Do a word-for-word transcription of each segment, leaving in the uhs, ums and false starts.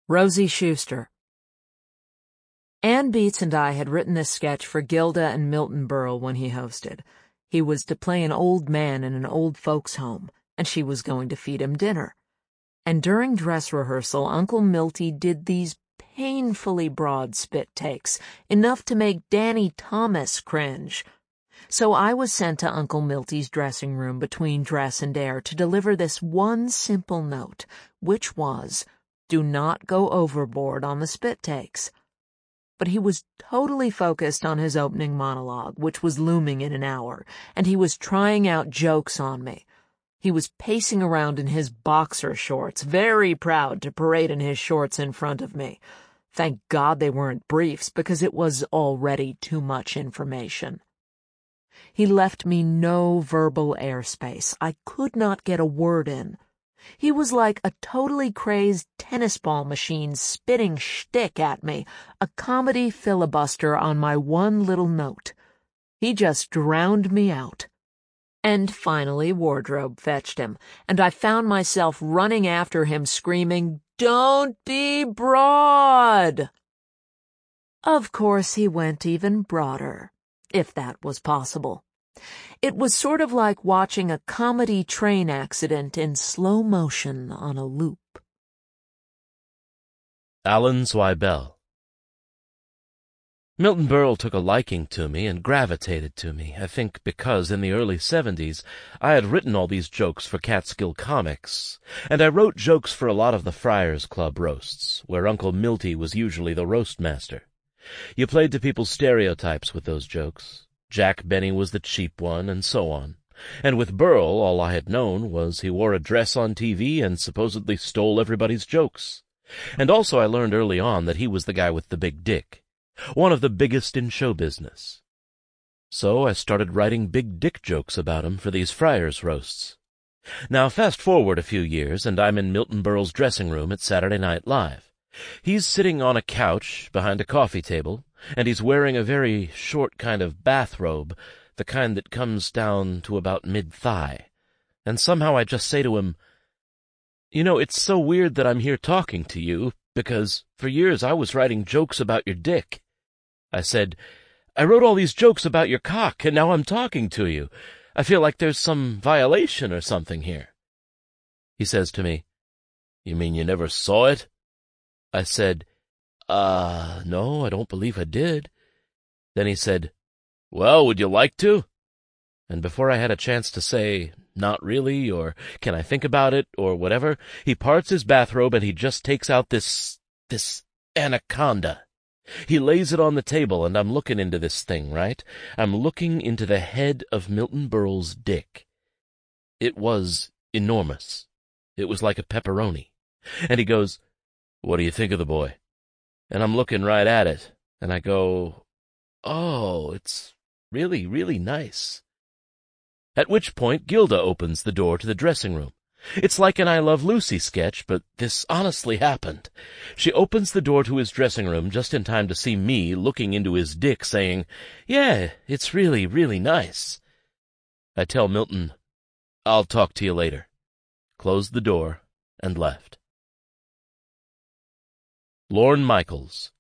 Rosie Schuster. Ann Beats and I had written this sketch for Gilda and Milton Berle when he hosted. He was to play an old man in an old folks' home, and she was going to feed him dinner. And during dress rehearsal, Uncle Milty did these painfully broad spit takes, enough to make Danny Thomas cringe. So I was sent to Uncle Milty's dressing room between dress and air to deliver this one simple note, which was, do not go overboard on the spit takes. But he was totally focused on his opening monologue, which was looming in an hour, and he was trying out jokes on me. He was pacing around in his boxer shorts, very proud to parade in his shorts in front of me. Thank God they weren't briefs, because it was already too much information. He left me no verbal airspace. I could not get a word in. He was like a totally crazed tennis ball machine spitting shtick at me, a comedy filibuster on my one little note. He just drowned me out. And finally wardrobe fetched him, and I found myself running after him screaming, "Don't be broad!" Of course he went even broader, if that was possible. It was sort of like watching a comedy train accident in slow motion on a loop. Alan Zweibel. Milton Berle took a liking to me and gravitated to me, I think because in the early seventies I had written all these jokes for Catskill Comics, and I wrote jokes for a lot of the Friars Club roasts, where Uncle Milty was usually the roast master. You played to people's stereotypes with those jokes. Jack Benny was the cheap one, and so on. And with Berle, all I had known was he wore a dress on T V and supposedly stole everybody's jokes. And also I learned early on that he was the guy with the big dick, one of the biggest in show business. So I started writing big dick jokes about him for these Friars roasts. Now fast forward a few years, and I'm in Milton Berle's dressing room at Saturday Night Live. He's sitting on a couch behind a coffee table, and he's wearing a very short kind of bathrobe, the kind that comes down to about mid-thigh. And somehow I just say to him, "You know, it's so weird that I'm here talking to you, because for years I was writing jokes about your dick." I said, "I wrote all these jokes about your cock, and now I'm talking to you. I feel like there's some violation or something here." He says to me, "You mean you never saw it?" I said, Uh, no, I don't believe I did. Then he said, "Well, would you like to?" And before I had a chance to say, "Not really," or "Can I think about it," or whatever, he parts his bathrobe and he just takes out this, this anaconda. He lays it on the table, and I'm looking into this thing, right? I'm looking into the head of Milton Berle's dick. It was enormous. It was like a pepperoni. And he goes, "What do you think of the boy?" And I'm looking right at it, and I go, "Oh, it's really, really nice." At which point Gilda opens the door to the dressing room. It's like an I Love Lucy sketch, but this honestly happened. She opens the door to his dressing room just in time to see me looking into his dick saying, "Yeah, it's really, really nice." I tell Milton, "I'll talk to you later," closed the door, and left. Lorne Michaels.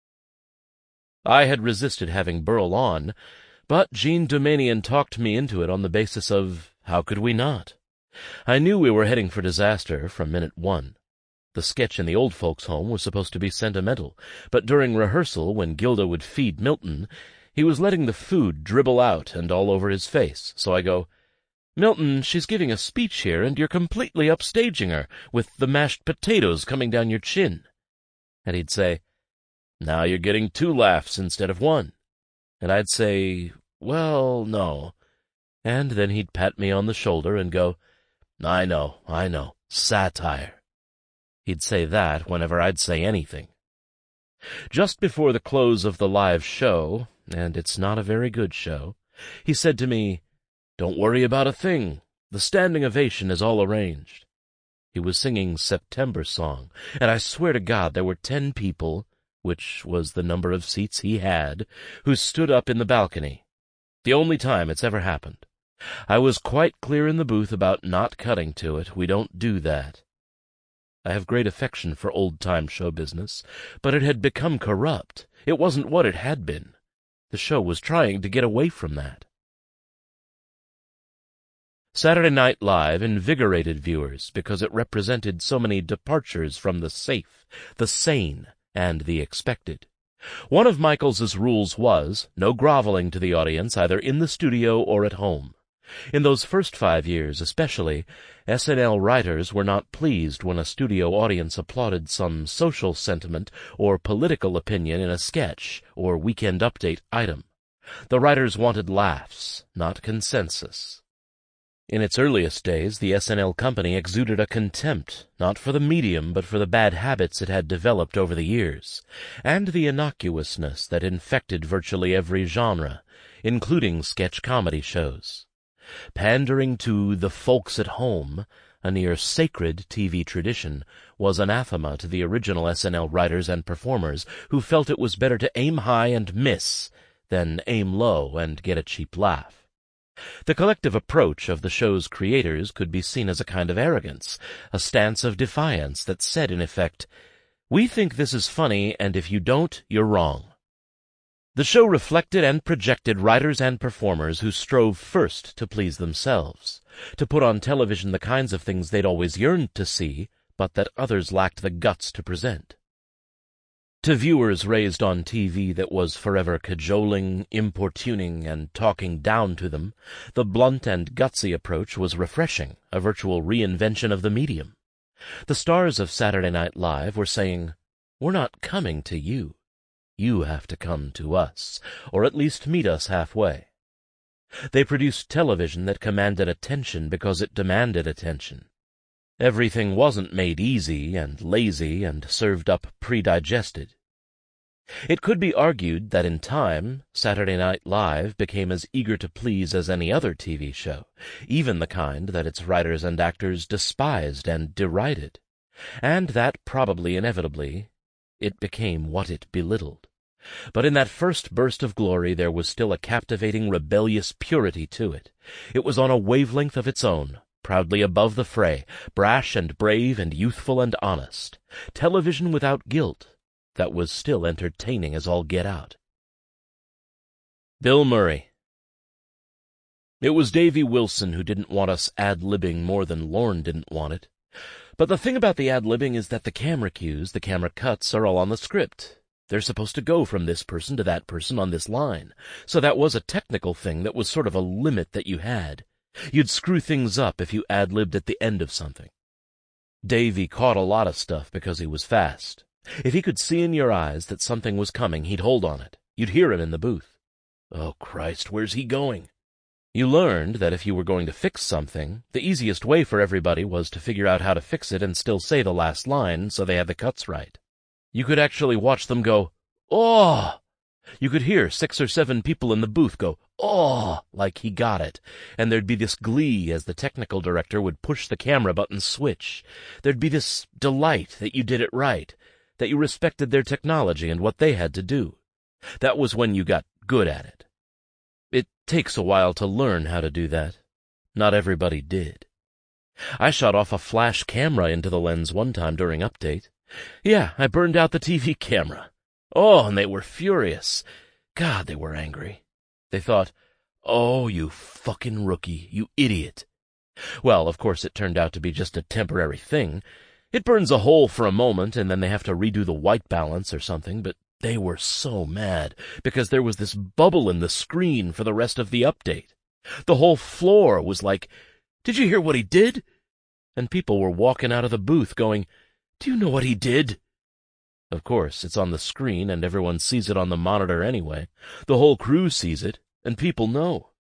I had resisted having Berle on, but Jean Doumanian talked me into it on the basis of, how could we not? I knew we were heading for disaster from minute one. The sketch in the old folks' home was supposed to be sentimental, but during rehearsal, when Gilda would feed Milton, he was letting the food dribble out and all over his face, so I go, "Milton, she's giving a speech here, and you're completely upstaging her, with the mashed potatoes coming down your chin." And he'd say, "Now you're getting two laughs instead of one." And I'd say, "Well, no." And then he'd pat me on the shoulder and go, "I know, I know, satire." He'd say that whenever I'd say anything. Just before the close of the live show, and it's not a very good show, he said to me, "Don't worry about a thing. The standing ovation is all arranged." He was singing September Song, and I swear to God there were ten people, which was the number of seats he had, who stood up in the balcony. The only time it's ever happened. I was quite clear in the booth about not cutting to it. We don't do that. I have great affection for old-time show business, but it had become corrupt. It wasn't what it had been. The show was trying to get away from that. Saturday Night Live invigorated viewers because it represented so many departures from the safe, the sane, and the expected. One of Michaels's rules was no groveling to the audience either in the studio or at home. In those first five years especially, S N L writers were not pleased when a studio audience applauded some social sentiment or political opinion in a sketch or Weekend Update item. The writers wanted laughs, not consensus. In its earliest days, the S N L company exuded a contempt, not for the medium but for the bad habits it had developed over the years, and the innocuousness that infected virtually every genre, including sketch comedy shows. Pandering to the folks at home, a near sacred T V tradition, was anathema to the original S N L writers and performers who felt it was better to aim high and miss than aim low and get a cheap laugh. The collective approach of the show's creators could be seen as a kind of arrogance, a stance of defiance that said, in effect, "We think this is funny, and if you don't, you're wrong." The show reflected and projected writers and performers who strove first to please themselves, to put on television the kinds of things they'd always yearned to see, but that others lacked the guts to present. To viewers raised on T V that was forever cajoling, importuning, and talking down to them, the blunt and gutsy approach was refreshing, a virtual reinvention of the medium. The stars of Saturday Night Live were saying, "We're not coming to you. You have to come to us, or at least meet us halfway." They produced television that commanded attention because it demanded attention. Everything wasn't made easy and lazy and served up pre-digested. It could be argued that in time, Saturday Night Live became as eager to please as any other T V show, even the kind that its writers and actors despised and derided, and that probably inevitably it became what it belittled. But in that first burst of glory there was still a captivating, rebellious purity to it. It was on a wavelength of its own, proudly above the fray, brash and brave and youthful and honest. Television without guilt, that was still entertaining as all get out. Bill Murray. It was Davy Wilson who didn't want us ad-libbing more than Lorne didn't want it. But the thing about the ad-libbing is that the camera cues, the camera cuts, are all on the script. They're supposed to go from this person to that person on this line. So that was a technical thing that was sort of a limit that you had. You'd screw things up if you ad-libbed at the end of something. Davy caught a lot of stuff because he was fast. If he could see in your eyes that something was coming, he'd hold on it. You'd hear him in the booth. Oh, Christ, where's he going? You learned that if you were going to fix something, the easiest way for everybody was to figure out how to fix it and still say the last line so they had the cuts right. You could actually watch them go, "Oh!" You could hear six or seven people in the booth go, "Oh!" like he got it, and there'd be this glee as the technical director would push the camera button switch. There'd be this delight that you did it right, that you respected their technology and what they had to do. That was when you got good at it. It takes a while to learn how to do that. Not everybody did. I shot off a flash camera into the lens one time during Update. Yeah, I burned out the T V camera. Oh, and they were furious. God, they were angry. They thought, "Oh, you fucking rookie, you idiot." Well, of course it turned out to be just a temporary thing. It burns a hole for a moment, and then they have to redo the white balance or something, but they were so mad, because there was this bubble in the screen for the rest of the Update. The whole floor was like, "Did you hear what he did?" And people were walking out of the booth going, "Do you know what he did?" Of course, it's on the screen, and everyone sees it on the monitor anyway. The whole crew sees it, and people know.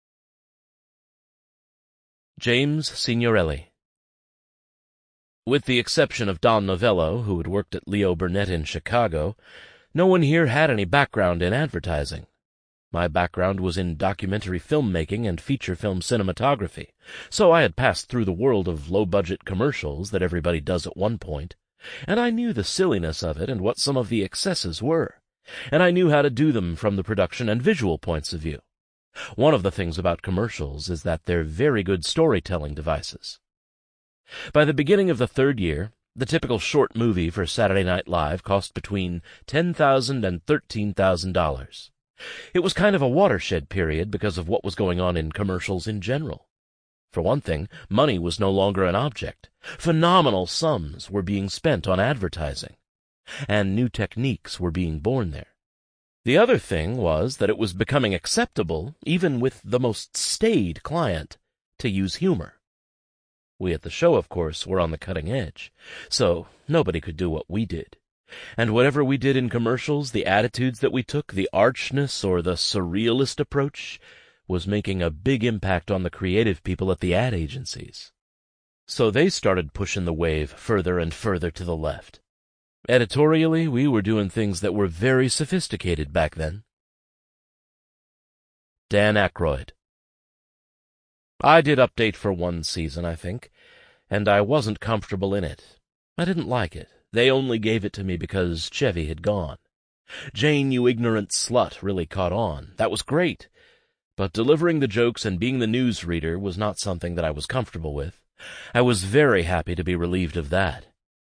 James Signorelli. With the exception of Don Novello, who had worked at Leo Burnett in Chicago, no one here had any background in advertising. My background was in documentary filmmaking and feature film cinematography, so I had passed through the world of low-budget commercials that everybody does at one point, and I knew the silliness of it and what some of the excesses were, and I knew how to do them from the production and visual points of view. One of the things about commercials is that they're very good storytelling devices. By the beginning of the third year, The typical short movie for Saturday Night Live cost between ten thousand dollars and thirteen thousand dollars. It was kind of a watershed period because of what was going on in commercials in general. For one thing, money was no longer an object. Phenomenal sums were being spent on advertising, and new techniques were being born there. The other thing was that it was becoming acceptable, even with the most staid client, to use humor. We at the show, of course, were on the cutting edge, so nobody could do what we did. And whatever we did in commercials, the attitudes that we took, the archness or the surrealist approach, was making a big impact on the creative people at the ad agencies. So they started pushing the wave further and further to the left. Editorially, we were doing things that were very sophisticated back then. Dan Aykroyd. I did Update for one season, I think, and I wasn't comfortable in it. I didn't like it. They only gave it to me because Chevy had gone. Jane, you ignorant slut, really caught on. That was great. But delivering the jokes and being the newsreader was not something that I was comfortable with. I was very happy to be relieved of that.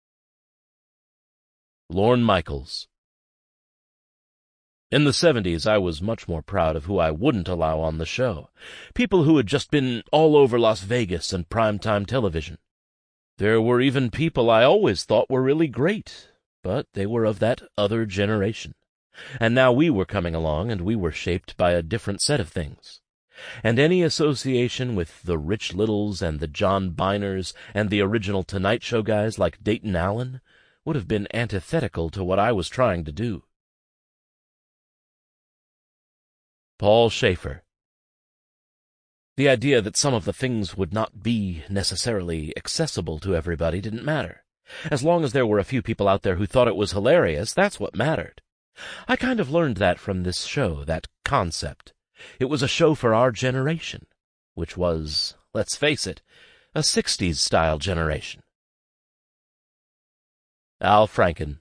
Lorne Michaels. In the seventies, I was much more proud of who I wouldn't allow on the show. People who had just been all over Las Vegas and primetime television. There were even people I always thought were really great, but they were of that other generation. And now we were coming along, and we were shaped by a different set of things. And any association with the Rich Littles and the John Byners and the original Tonight Show guys like Dayton Allen would have been antithetical to what I was trying to do. Paul Shaffer. The idea that some of the things would not be necessarily accessible to everybody didn't matter. As long as there were a few people out there who thought it was hilarious, that's what mattered. I kind of learned that from this show, that concept. It was a show for our generation, which was, let's face it, a sixties-style generation. Al Franken.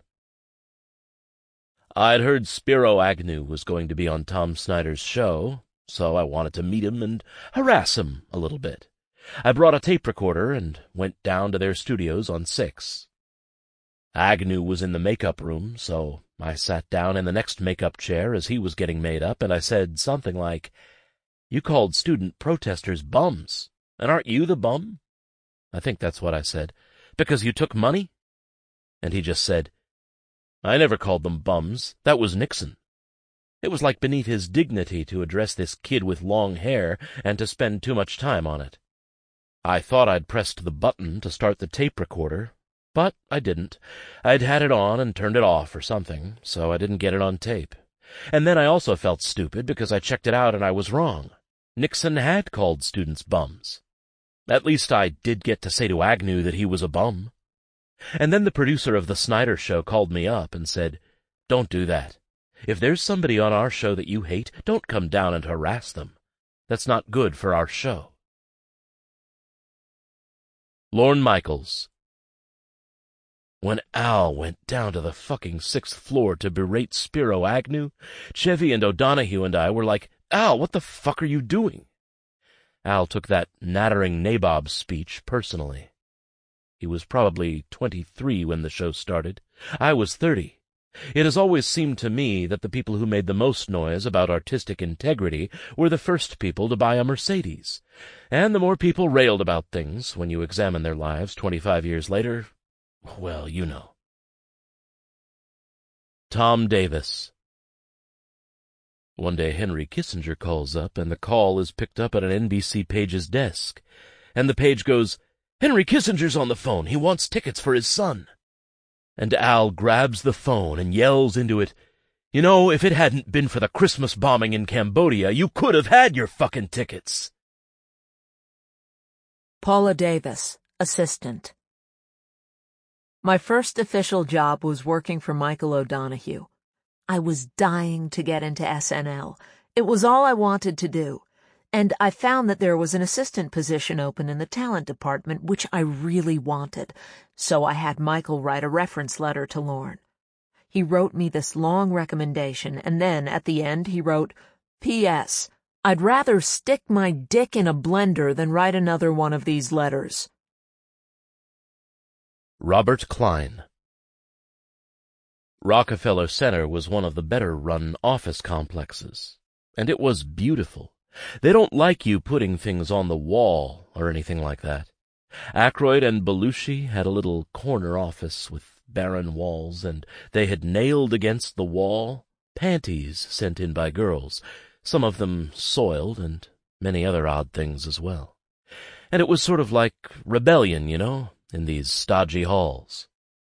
I'd heard Spiro Agnew was going to be on Tom Snyder's show, so I wanted to meet him and harass him a little bit. I brought a tape recorder and went down to their studios on Six. Agnew was in the makeup room, so I sat down in the next makeup chair as he was getting made up, and I said something like, "You called student protesters bums, and aren't you the bum?" I think that's what I said. "Because you took money?" And he just said, "I never called them bums. That was Nixon." It was like beneath his dignity to address this kid with long hair and to spend too much time on it. I thought I'd pressed the button to start the tape recorder, but I didn't. I'd had it on and turned it off or something, so I didn't get it on tape. And then I also felt stupid because I checked it out and I was wrong. Nixon had called students bums. At least I did get to say to Agnew that he was a bum. And then the producer of The Snyder Show called me up and said, "Don't do that. If there's somebody on our show that you hate, don't come down and harass them. That's not good for our show." Lorne Michaels. When Al went down to the fucking sixth floor to berate Spiro Agnew, Chevy and O'Donohue and I were like, "Al, what the fuck are you doing?" Al took that nattering nabob speech personally. He was probably twenty-three when the show started. I was thirty. It has always seemed to me that the people who made the most noise about artistic integrity were the first people to buy a Mercedes. And the more people railed about things when you examine their lives twenty-five years later, well, you know. Tom Davis. One day Henry Kissinger calls up, and the call is picked up at an N B C page's desk. And the page goes, "Henry Kissinger's on the phone. He wants tickets for his son." And Al grabs the phone and yells into it, "You know, if it hadn't been for the Christmas bombing in Cambodia, you could have had your fucking tickets." Paula Davis, assistant. My first official job was working for Michael O'Donohue. I was dying to get into S N L. It was all I wanted to do. And I found that there was an assistant position open in the talent department, which I really wanted. So I had Michael write a reference letter to Lorne. He wrote me this long recommendation, and then, at the end, he wrote, P S I'd rather stick my dick in a blender than write another one of these letters. Robert Klein. Rockefeller Center was one of the better-run office complexes, and it was beautiful. They don't like you putting things on the wall or anything like that. Aykroyd and Belushi had a little corner office with barren walls, and they had nailed against the wall panties sent in by girls, some of them soiled, and many other odd things as well. And it was sort of like rebellion, you know, in these stodgy halls.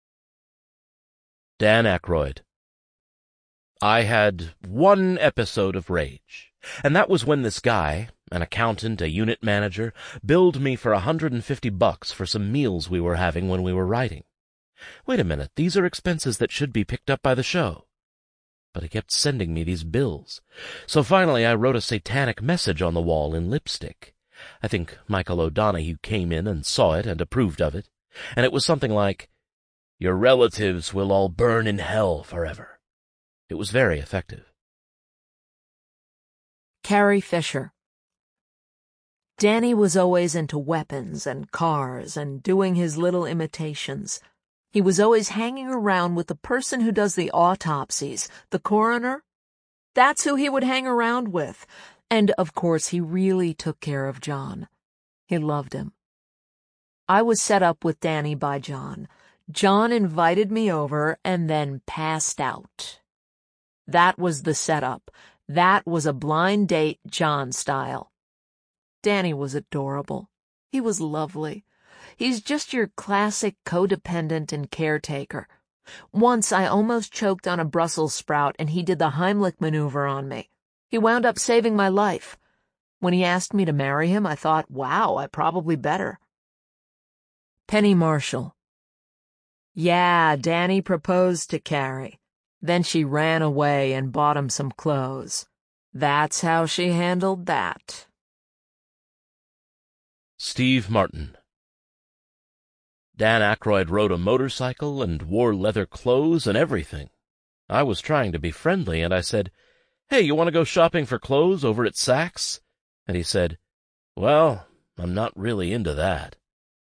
Dan Aykroyd. I had one episode of rage, and that was when this guy, an accountant, a unit manager, billed me for a hundred and fifty bucks for some meals we were having when we were writing. Wait a minute, these are expenses that should be picked up by the show. But he kept sending me these bills. So finally I wrote a satanic message on the wall in lipstick. I think Michael O'Donoghue came in and saw it and approved of it, and it was something like, "Your relatives will all burn in hell forever." It was very effective. Carrie Fisher. Danny was always into weapons and cars and doing his little imitations. He was always hanging around with the person who does the autopsies, the coroner. That's who he would hang around with. And, of course, he really took care of John. He loved him. I was set up with Danny by John. John invited me over and then passed out. That was the setup. That was a blind date John style. Danny was adorable. He was lovely. He's just your classic codependent and caretaker. Once I almost choked on a Brussels sprout and he did the Heimlich maneuver on me. He wound up saving my life. When he asked me to marry him, I thought, wow, I probably better. Penny Marshall. Yeah, Danny proposed to Carrie. Then she ran away and bought him some clothes. That's how she handled that. Steve Martin. Dan Aykroyd rode a motorcycle and wore leather clothes and everything. I was trying to be friendly, and I said, "Hey, you want to go shopping for clothes over at Saks?" And he said, "Well, I'm not really into that."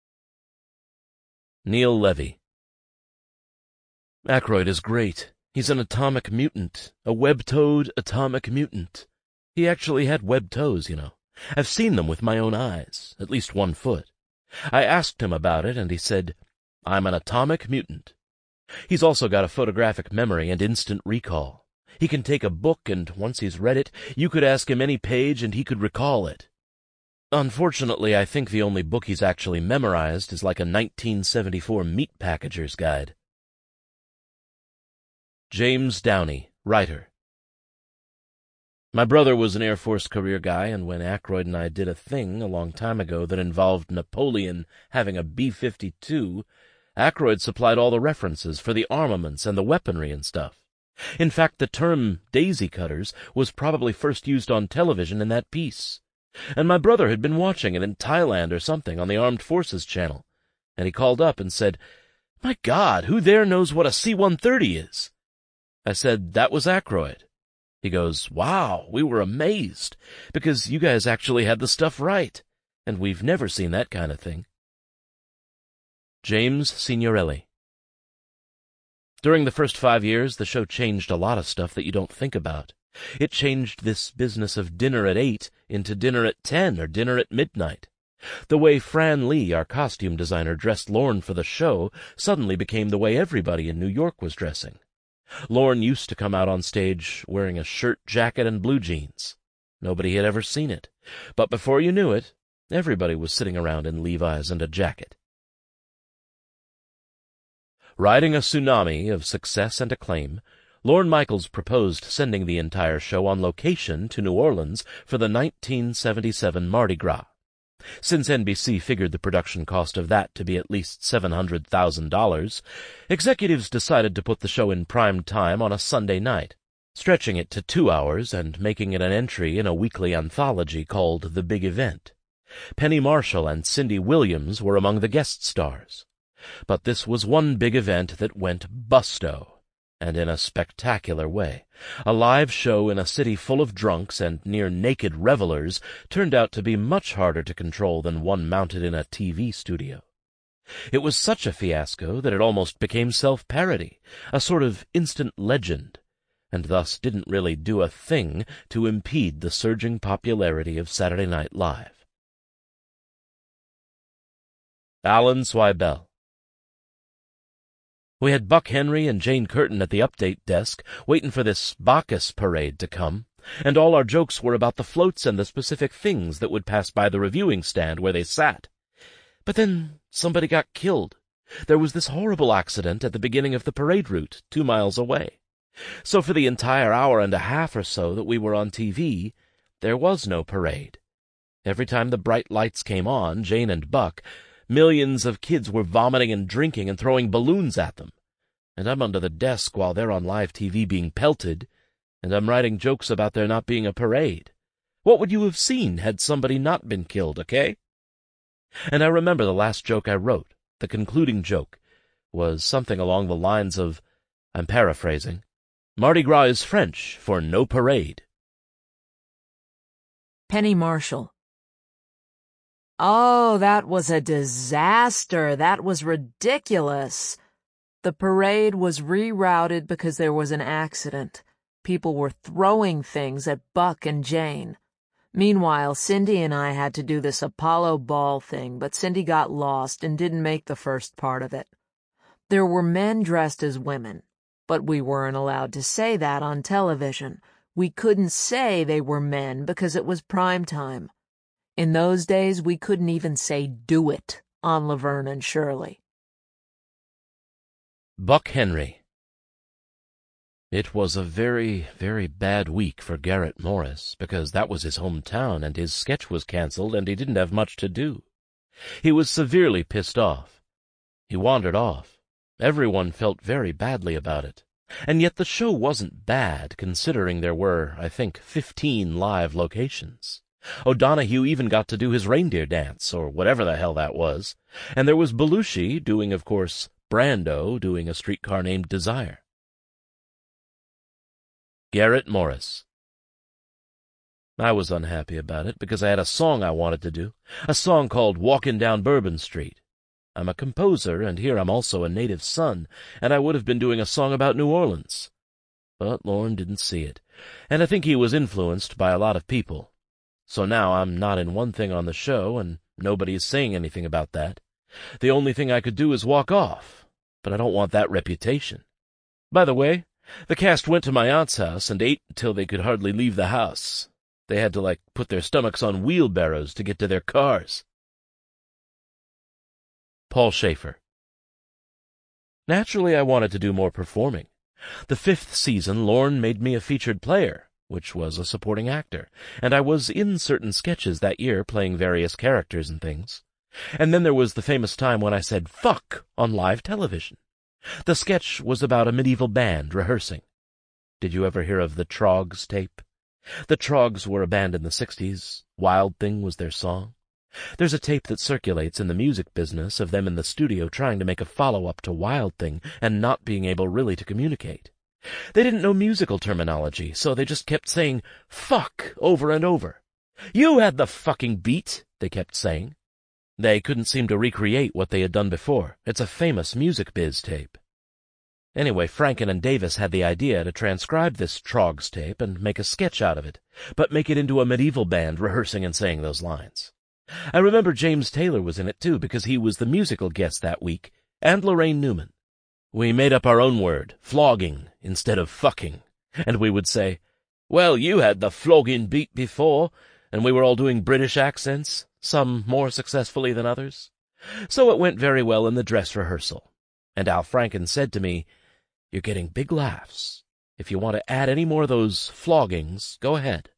Neil Levy. Aykroyd is great. He's an atomic mutant, a web-toed atomic mutant. He actually had webbed toes, you know. I've seen them with my own eyes, at least one foot. I asked him about it, and he said, "I'm an atomic mutant." He's also got a photographic memory and instant recall. He can take a book, and once he's read it, you could ask him any page and he could recall it. Unfortunately, I think the only book he's actually memorized is like a nineteen seventy-four meat packager's guide. James Downey, writer. My brother was an Air Force career guy, and when Aykroyd and I did a thing a long time ago that involved Napoleon having a B fifty-two, Aykroyd supplied all the references for the armaments and the weaponry and stuff. In fact, the term daisy cutters was probably first used on television in that piece. And my brother had been watching it in Thailand or something on the Armed Forces channel, and he called up and said, "My God, who there knows what a C one thirty is?" I said, "That was Aykroyd." He goes, "Wow, we were amazed, because you guys actually had the stuff right, and we've never seen that kind of thing." James Signorelli. During the first five years, the show changed a lot of stuff that you don't think about. It changed this business of dinner at eight into dinner at ten or dinner at midnight. The way Fran Lee, our costume designer, dressed Lorne for the show suddenly became the way everybody in New York was dressing. Lorne used to come out on stage wearing a shirt, jacket, and blue jeans. Nobody had ever seen it, but before you knew it, everybody was sitting around in Levi's and a jacket. Riding a tsunami of success and acclaim, Lorne Michaels proposed sending the entire show on location to New Orleans for the nineteen seventy-seven Mardi Gras. Since N B C figured the production cost of that to be at least seven hundred thousand dollars, executives decided to put the show in prime time on a Sunday night, stretching it to two hours and making it an entry in a weekly anthology called The Big Event. Penny Marshall and Cindy Williams were among the guest stars. But this was one big event that went busto, and in a spectacular way. A live show in a city full of drunks and near-naked revelers turned out to be much harder to control than one mounted in a T V studio. It was such a fiasco that it almost became self-parody, a sort of instant legend, and thus didn't really do a thing to impede the surging popularity of Saturday Night Live. Alan Swibell. We had Buck Henry and Jane Curtin at the update desk, waiting for this Bacchus parade to come, and all our jokes were about the floats and the specific things that would pass by the reviewing stand where they sat. But then somebody got killed. There was this horrible accident at the beginning of the parade route, two miles away. So for the entire hour and a half or so that we were on T V, there was no parade. Every time the bright lights came on, Jane and Buck, millions of kids were vomiting and drinking and throwing balloons at them. And I'm under the desk while they're on live T V being pelted, and I'm writing jokes about there not being a parade. What would you have seen had somebody not been killed, okay? And I remember the last joke I wrote, the concluding joke, was something along the lines of, I'm paraphrasing, Mardi Gras is French for no parade. Penny Marshall. Oh, that was a disaster. That was ridiculous. The parade was rerouted because there was an accident. People were throwing things at Buck and Jane. Meanwhile, Cindy and I had to do this Apollo ball thing, but Cindy got lost and didn't make the first part of it. There were men dressed as women, but we weren't allowed to say that on television. We couldn't say they were men because it was prime time. In those days, we couldn't even say "do it" on Laverne and Shirley. Buck Henry. It was a very, very bad week for Garrett Morris, because that was his hometown and his sketch was canceled and he didn't have much to do. He was severely pissed off. He wandered off. Everyone felt very badly about it. And yet the show wasn't bad, considering there were, I think, fifteen live locations. O'Donohue even got to do his reindeer dance, or whatever the hell that was. And there was Belushi doing, of course, Brando doing A Streetcar Named Desire. Garrett Morris. I was unhappy about it because I had a song I wanted to do, a song called Walkin' Down Bourbon Street. I'm a composer, and here I'm also a native son, and I would have been doing a song about New Orleans. But Lorne didn't see it, and I think he was influenced by a lot of people. So now I'm not in one thing on the show, and nobody is saying anything about that. The only thing I could do is walk off, but I don't want that reputation. By the way, the cast went to my aunt's house and ate until they could hardly leave the house. They had to, like, put their stomachs on wheelbarrows to get to their cars. Paul Schaefer. Naturally, I wanted to do more performing. The fifth season, Lorne made me a featured player, which was a supporting actor, and I was in certain sketches that year playing various characters and things. And then there was the famous time when I said "fuck" on live television. The sketch was about a medieval band rehearsing. Did you ever hear of the Troggs tape? The Troggs were a band in the sixties. Wild Thing was their song. There's a tape that circulates in the music business of them in the studio trying to make a follow-up to Wild Thing and not being able really to communicate. They didn't know musical terminology, so they just kept saying "fuck" over and over. "You had the fucking beat," they kept saying. They couldn't seem to recreate what they had done before. It's a famous music biz tape. Anyway, Franken and Davis had the idea to transcribe this Troggs tape and make a sketch out of it, but make it into a medieval band rehearsing and saying those lines. I remember James Taylor was in it too, because he was the musical guest that week, and Lorraine Newman. We made up our own word, flogging, instead of fucking, and we would say, "Well, you had the flogging beat before," and we were all doing British accents, some more successfully than others. So it went very well in the dress rehearsal. And Al Franken said to me, "You're getting big laughs. If you want to add any more of those floggings, go ahead."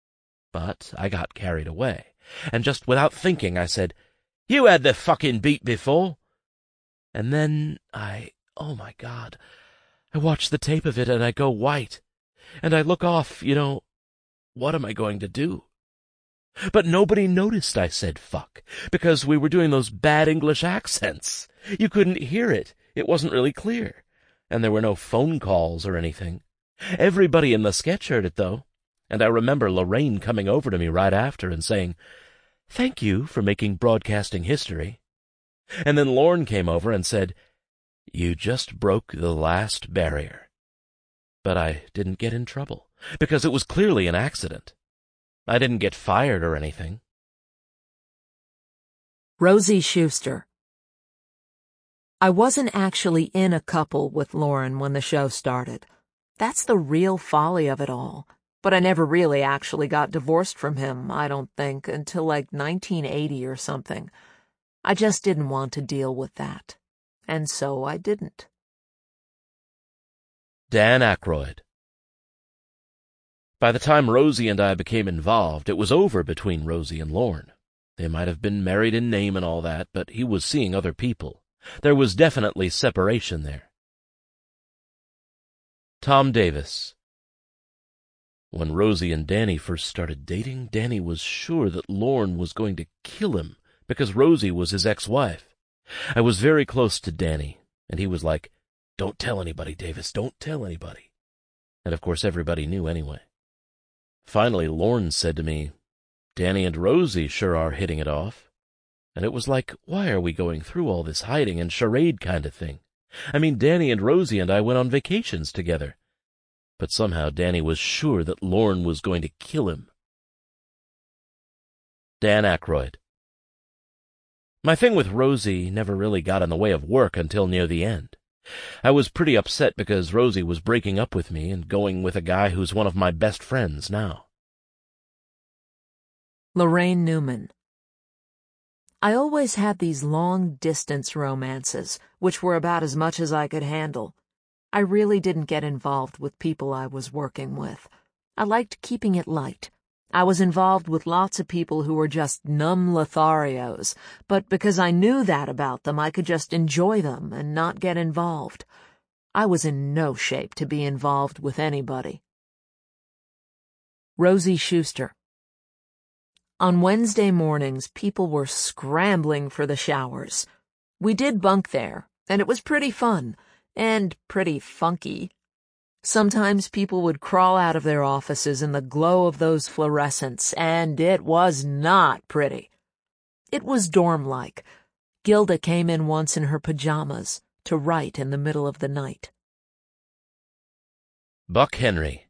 But I got carried away, and just without thinking I said, "You had the fucking beat before." And then I, oh my God, I watch the tape of it and I go white. And I look off, you know, what am I going to do? But nobody noticed I said fuck, because we were doing those bad English accents. You couldn't hear it. It wasn't really clear. And there were no phone calls or anything. Everybody in the sketch heard it, though. And I remember Lorraine coming over to me right after and saying, "Thank you for making broadcasting history." And then Lorne came over and said, "You just broke the last barrier." But I didn't get in trouble, because it was clearly an accident. I didn't get fired or anything. Rosie Schuster. I wasn't actually in a couple with Loren when the show started. That's the real folly of it all. But I never really actually got divorced from him, I don't think, until like nineteen eighty or something. I just didn't want to deal with that. And so I didn't. Dan Aykroyd. By the time Rosie and I became involved, it was over between Rosie and Lorne. They might have been married in name and all that, but he was seeing other people. There was definitely separation there. Tom Davis. When Rosie and Danny first started dating, Danny was sure that Lorne was going to kill him because Rosie was his ex-wife. I was very close to Danny, and he was like, "Don't tell anybody, Davis, don't tell anybody." And of course everybody knew anyway. Finally, Lorne said to me, "Danny and Rosie sure are hitting it off." And it was like, why are we going through all this hiding and charade kind of thing? I mean, Danny and Rosie and I went on vacations together. But somehow Danny was sure that Lorne was going to kill him. Dan Aykroyd. My thing with Rosie never really got in the way of work until near the end. I was pretty upset because Rosie was breaking up with me and going with a guy who's one of my best friends now. Lorraine Newman. I always had these long-distance romances, which were about as much as I could handle. I really didn't get involved with people I was working with. I liked keeping it light. I was involved with lots of people who were just numb Lotharios, but because I knew that about them, I could just enjoy them and not get involved. I was in no shape to be involved with anybody. Rosie Schuster. On Wednesday mornings, people were scrambling for the showers. We did bunk there, and it was pretty fun, and pretty funky. Sometimes people would crawl out of their offices in the glow of those fluorescents, and it was not pretty. It was dorm-like. Gilda came in once in her pajamas to write in the middle of the night. Buck Henry.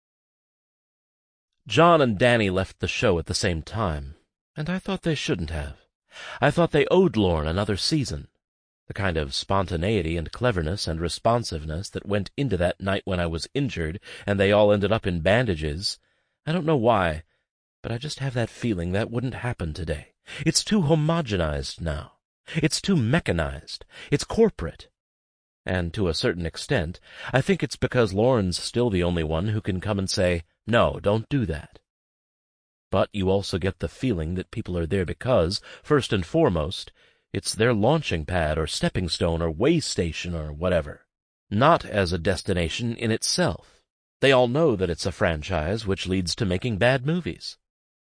John and Danny left the show at the same time, and I thought they shouldn't have. I thought they owed Lorne another season. The kind of spontaneity and cleverness and responsiveness that went into that night when I was injured and they all ended up in bandages. I don't know why, but I just have that feeling that wouldn't happen today. It's too homogenized now. It's too mechanized. It's corporate. And to a certain extent, I think it's because Lorne's still the only one who can come and say, "No, don't do that." But you also get the feeling that people are there because, first and foremost, it's their launching pad or stepping stone or way station or whatever, not as a destination in itself. They all know that it's a franchise which leads to making bad movies.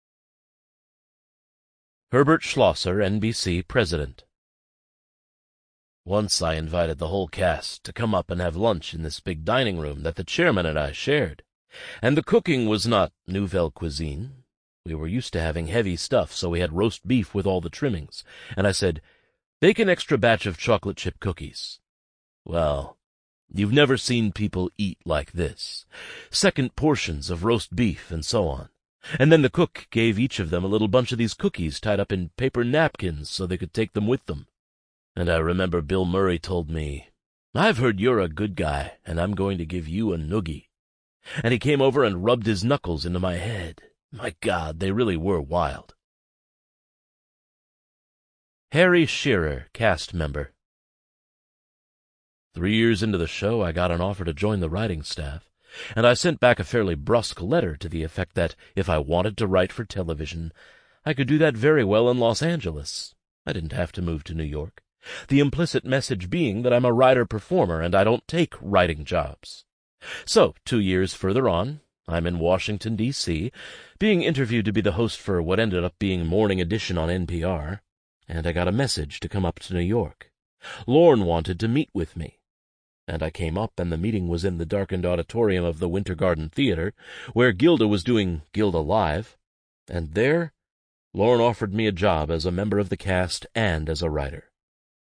Herbert Schlosser, N B C president. Once I invited the whole cast to come up and have lunch in this big dining room that the chairman and I shared. And the cooking was not nouvelle cuisine. We were used to having heavy stuff, so we had roast beef with all the trimmings. And I said, "Bake an extra batch of chocolate chip cookies." Well, you've never seen people eat like this. Second portions of roast beef and so on. And then the cook gave each of them a little bunch of these cookies tied up in paper napkins so they could take them with them. And I remember Bill Murray told me, "I've heard you're a good guy, and I'm going to give you a noogie." And he came over and rubbed his knuckles into my head. My God, they really were wild. Harry Shearer, cast member. Three years into the show, I got an offer to join the writing staff, and I sent back a fairly brusque letter to the effect that if I wanted to write for television, I could do that very well in Los Angeles. I didn't have to move to New York. The implicit message being that I'm a writer-performer and I don't take writing jobs. So, two years further on, I'm in Washington, D C, being interviewed to be the host for what ended up being Morning Edition on N P R, and I got a message to come up to New York. Lorne wanted to meet with me, and I came up, and the meeting was in the darkened auditorium of the Winter Garden Theater, where Gilda was doing Gilda Live, and there Lorne offered me a job as a member of the cast and as a writer.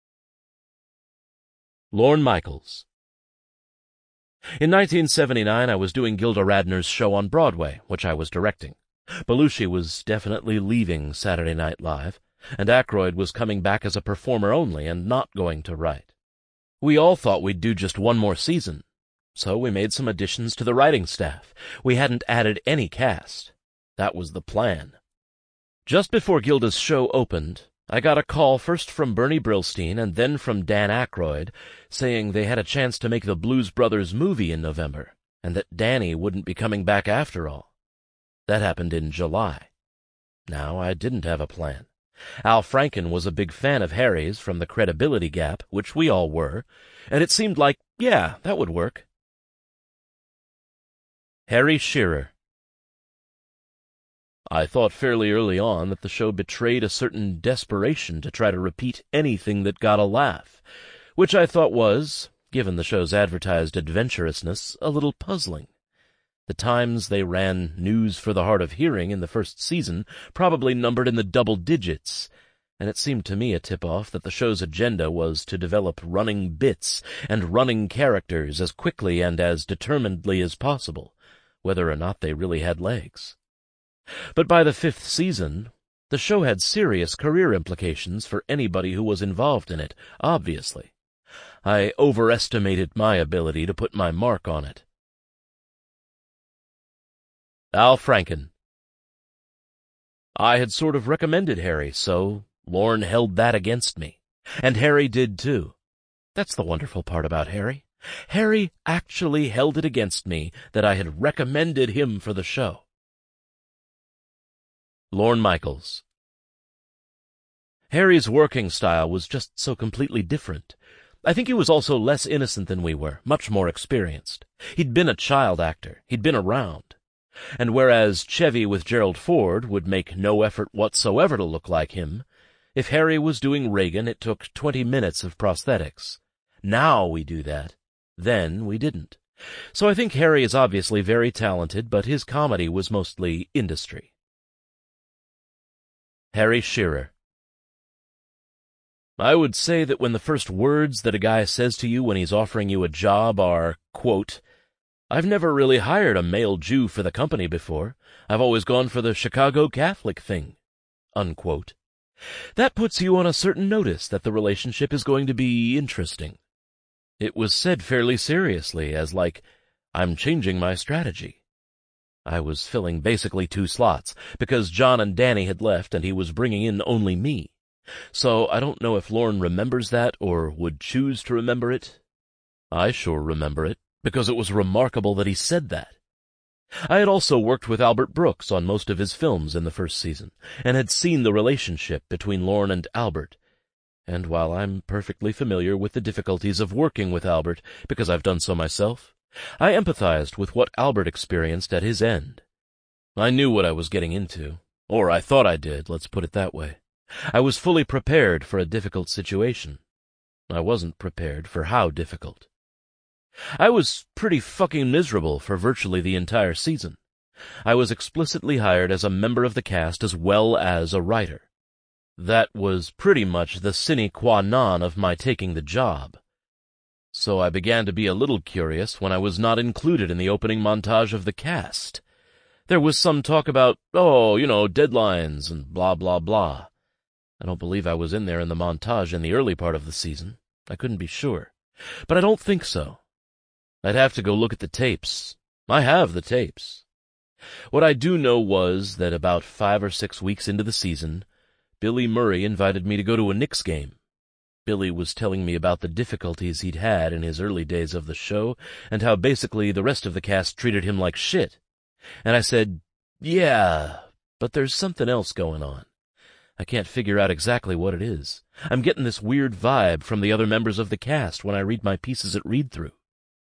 Lorne Michaels. In nineteen seventy-nine, I was doing Gilda Radner's show on Broadway, which I was directing. Belushi was definitely leaving Saturday Night Live, and Aykroyd was coming back as a performer only and not going to write. We all thought we'd do just one more season, so we made some additions to the writing staff. We hadn't added any cast. That was the plan. Just before Gilda's show opened, I got a call first from Bernie Brillstein and then from Dan Aykroyd saying they had a chance to make the Blues Brothers movie in November, and that Danny wouldn't be coming back after all. That happened in July. Now I didn't have a plan. Al Franken was a big fan of Harry's from The Credibility Gap, which we all were, and it seemed like, yeah, that would work. Harry Shearer. I thought fairly early on that the show betrayed a certain desperation to try to repeat anything that got a laugh, which I thought was, given the show's advertised adventurousness, a little puzzling. The times they ran News for the Hard of Hearing in the first season probably numbered in the double digits, and it seemed to me a tip-off that the show's agenda was to develop running bits and running characters as quickly and as determinedly as possible, whether or not they really had legs. But by the fifth season, the show had serious career implications for anybody who was involved in it, obviously. I overestimated my ability to put my mark on it. Al Franken. I had sort of recommended Harry, so Lorne held that against me. And Harry did too. That's the wonderful part about Harry. Harry actually held it against me that I had recommended him for the show. Lorne Michaels. Harry's working style was just so completely different. I think he was also less innocent than we were, much more experienced. He'd been a child actor. He'd been around. And whereas Chevy with Gerald Ford would make no effort whatsoever to look like him, if Harry was doing Reagan, it took twenty minutes of prosthetics. Now we do that. Then we didn't. So I think Harry is obviously very talented, but his comedy was mostly industry. Harry Shearer. I would say that when the first words that a guy says to you when he's offering you a job are, quote, "I've never really hired a male Jew for the company before. I've always gone for the Chicago Catholic thing," unquote, that puts you on a certain notice that the relationship is going to be interesting. It was said fairly seriously, as like, "I'm changing my strategy." I was filling basically two slots, because John and Danny had left and he was bringing in only me. So I don't know if Lorne remembers that or would choose to remember it. I sure remember it, because it was remarkable that he said that. I had also worked with Albert Brooks on most of his films in the first season, and had seen the relationship between Lorne and Albert. And while I'm perfectly familiar with the difficulties of working with Albert, because I've done so myself, I empathized with what Albert experienced at his end. I knew what I was getting into, or I thought I did, let's put it that way. I was fully prepared for a difficult situation. I wasn't prepared for how difficult. I was pretty fucking miserable for virtually the entire season. I was explicitly hired as a member of the cast as well as a writer. That was pretty much the sine qua non of my taking the job. So I began to be a little curious when I was not included in the opening montage of the cast. There was some talk about, oh, you know, deadlines and blah, blah, blah. I don't believe I was in there in the montage in the early part of the season. I couldn't be sure. But I don't think so. I'd have to go look at the tapes. I have the tapes. What I do know was that about five or six weeks into the season, Billy Murray invited me to go to a Knicks game. Billy was telling me about the difficulties he'd had in his early days of the show and how basically the rest of the cast treated him like shit. And I said, yeah, but there's something else going on. I can't figure out exactly what it is. I'm getting this weird vibe from the other members of the cast when I read my pieces at read-through.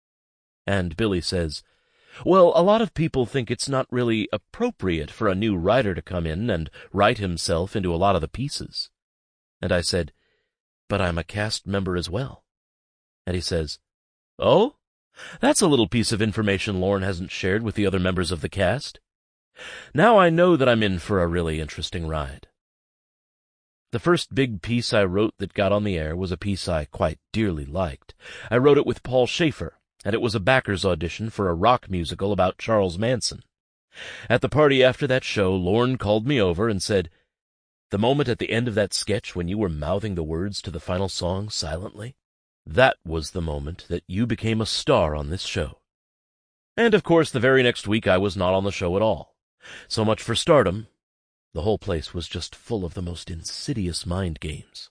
And Billy says, well, a lot of people think it's not really appropriate for a new writer to come in and write himself into a lot of the pieces. And I said, but I'm a cast member as well. And he says, oh? That's a little piece of information Lorne hasn't shared with the other members of the cast. Now I know that I'm in for a really interesting ride. The first big piece I wrote that got on the air was a piece I quite dearly liked. I wrote it with Paul Schaefer, and it was a backer's audition for a rock musical about Charles Manson. At the party after that show, Lorne called me over and said, "The moment at the end of that sketch when you were mouthing the words to the final song silently, that was the moment that you became a star on this show." And, of course, the very next week I was not on the show at all. So much for stardom. The whole place was just full of the most insidious mind games.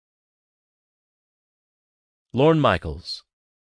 Lorne Michaels.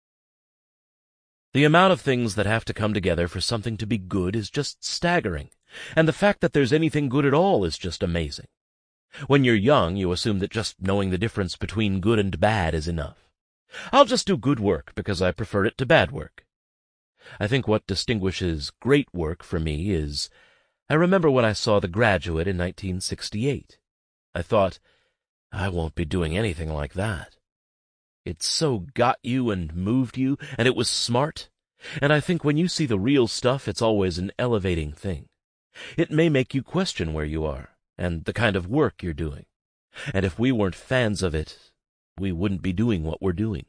The amount of things that have to come together for something to be good is just staggering, and the fact that there's anything good at all is just amazing. When you're young, you assume that just knowing the difference between good and bad is enough. I'll just do good work because I prefer it to bad work. I think what distinguishes great work for me is, I remember when I saw The Graduate in nineteen sixty-eight. I thought, I won't be doing anything like that. It so got you and moved you, and it was smart. And I think when you see the real stuff, it's always an elevating thing. It may make you question where you are, and the kind of work you're doing. And if we weren't fans of it, we wouldn't be doing what we're doing.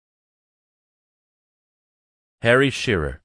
Harry Shearer.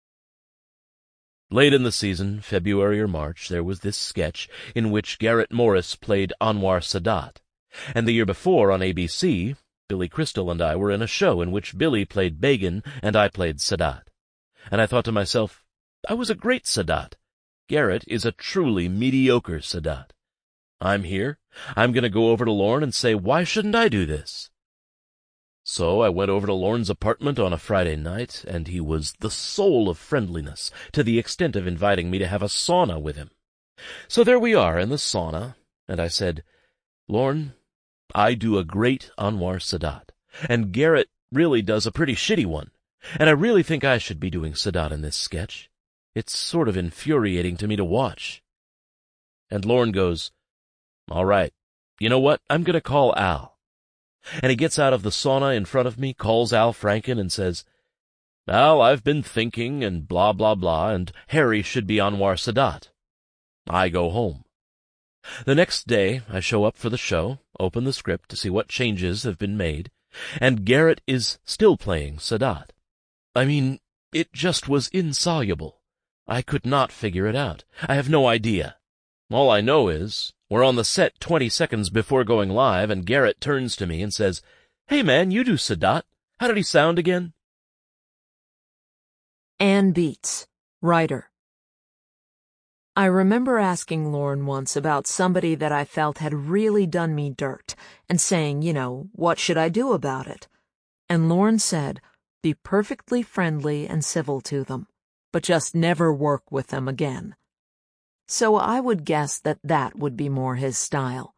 Late in the season, February or March, there was this sketch in which Garrett Morris played Anwar Sadat. And the year before, on A B C, Billy Crystal and I were in a show in which Billy played Begin and I played Sadat. And I thought to myself, I was a great Sadat. Garrett is a truly mediocre Sadat. I'm here. I'm going to go over to Lorne and say, why shouldn't I do this? So I went over to Lorne's apartment on a Friday night, and he was the soul of friendliness, to the extent of inviting me to have a sauna with him. So there we are in the sauna, and I said, Lorne, I do a great Anwar Sadat, and Garrett really does a pretty shitty one, and I really think I should be doing Sadat in this sketch. It's sort of infuriating to me to watch. And Lorne goes, all right, you know what, I'm going to call Al. And he gets out of the sauna in front of me, calls Al Franken, and says, Al, I've been thinking, and blah, blah, blah, and Harry should be Anwar Sadat. I go home. The next day, I show up for the show, open the script to see what changes have been made, and Garrett is still playing Sadat. I mean, it just was insoluble. I could not figure it out. I have no idea. All I know is, we're on the set twenty seconds before going live, and Garrett turns to me and says, Hey man, you do Sadat. How did he sound again? Ann Beats, writer. I remember asking Lorne once about somebody that I felt had really done me dirt, and saying, you know, what should I do about it? And Lorne said, be perfectly friendly and civil to them, but just never work with them again. So I would guess that that would be more his style.